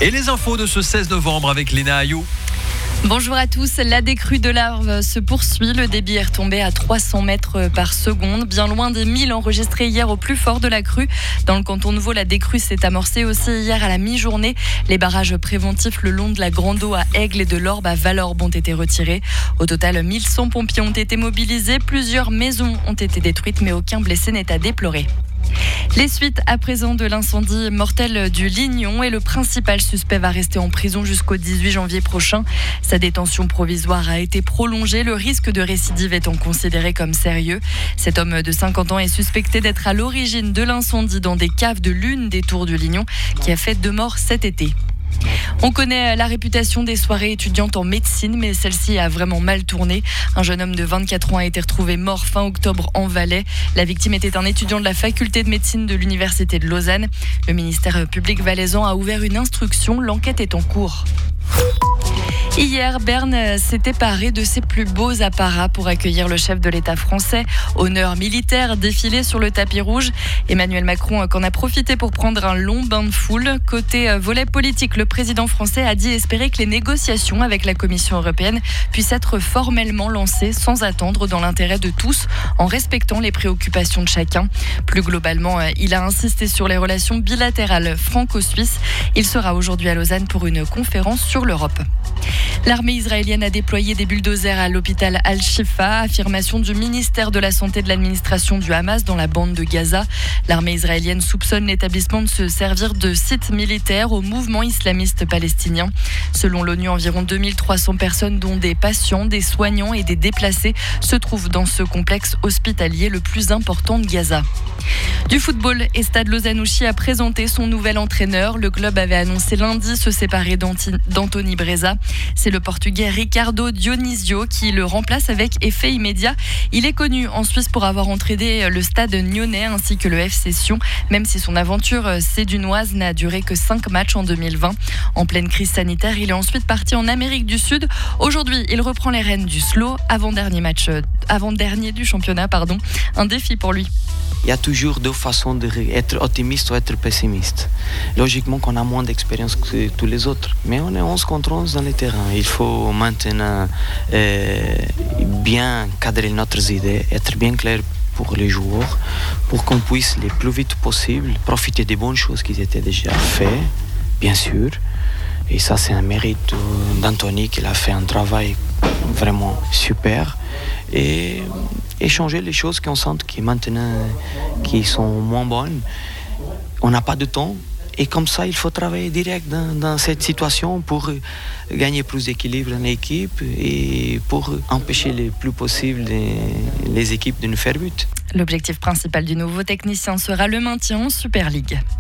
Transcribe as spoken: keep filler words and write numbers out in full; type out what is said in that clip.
Et les infos de ce seize novembre avec Léna Ayou. Bonjour à tous, la décrue de l'Arve se poursuit. Le débit est retombé à trois cents mètres par seconde, bien loin des mille enregistrés hier au plus fort de la crue. Dans le canton de Vaud, la décrue s'est amorcée aussi hier à la mi-journée. Les barrages préventifs le long de la Grande Eau à Aigle et de l'Orbe à Valorbe ont été retirés. Au total, mille cent pompiers ont été mobilisés. Plusieurs maisons ont été détruites, mais aucun blessé n'est à déplorer. Les suites à présent de l'incendie mortel du Lignon et le principal suspect va rester en prison jusqu'au dix-huit janvier prochain. Sa détention provisoire a été prolongée. Le risque de récidive étant considéré comme sérieux. Cet homme de cinquante ans est suspecté d'être à l'origine de l'incendie dans des caves de l'une des tours du Lignon qui a fait deux morts cet été. On connaît la réputation des soirées étudiantes en médecine, mais celle-ci a vraiment mal tourné. Un jeune homme de vingt-quatre ans a été retrouvé mort fin octobre en Valais. La victime était un étudiant de la faculté de médecine de l'université de Lausanne. Le ministère public valaisan a ouvert une instruction. L'enquête est en cours. Hier, Berne s'était paré de ses plus beaux apparats pour accueillir le chef de l'État français. Honneur militaire défilé sur le tapis rouge. Emmanuel Macron en a profité pour prendre un long bain de foule. Côté volet politique, le président français a dit espérer que les négociations avec la Commission européenne puissent être formellement lancées sans attendre, dans l'intérêt de tous, en respectant les préoccupations de chacun. Plus globalement, il a insisté sur les relations bilatérales franco-suisses. Il sera aujourd'hui à Lausanne pour une conférence sur l'Europe. L'armée israélienne a déployé des bulldozers à l'hôpital Al-Shifa, affirmation du ministère de la Santé de l'administration du Hamas dans la bande de Gaza. L'armée israélienne soupçonne l'établissement de se servir de site militaire au mouvement islamiste palestinien. Selon l'ONU, environ deux mille trois cents personnes, dont des patients, des soignants et des déplacés, se trouvent dans ce complexe hospitalier le plus important de Gaza. Du football, et Stade Lausanne-Ouchy a présenté son nouvel entraîneur. Le club avait annoncé lundi se séparer d'Anthony Breza. C'est le Portugais Ricardo Dionisio qui le remplace avec effet immédiat. Il est connu en Suisse pour avoir entraîné le Stade Nyonnais ainsi que le F C Sion, même si son aventure sédunoise n'a duré que cinq matchs en deux mille vingt. En pleine crise sanitaire, il est ensuite parti en Amérique du Sud. Aujourd'hui, il reprend les rênes du S L O, avant-dernier match, avant-dernier du championnat, pardon. Un défi pour lui. Il y a toujours deux façons d'être optimiste ou être pessimiste. Logiquement qu'on a moins d'expérience que tous les autres, mais on est onze contre onze dans les terrains. Il faut maintenant euh, bien cadrer notre idée, être bien clair pour les joueurs, pour qu'on puisse le plus vite possible profiter des bonnes choses qui étaient déjà faites, bien sûr. Et ça, c'est un mérite d'Anthony, qui a fait un travail vraiment super. Et échanger les choses qu'on sent qui maintenant qui sont moins bonnes. On n'a pas de temps. Et comme ça, il faut travailler direct dans, dans cette situation pour gagner plus d'équilibre dans l'équipe et pour empêcher le plus possible les, les équipes de nous faire but. L'objectif principal du nouveau technicien sera le maintien en Super League.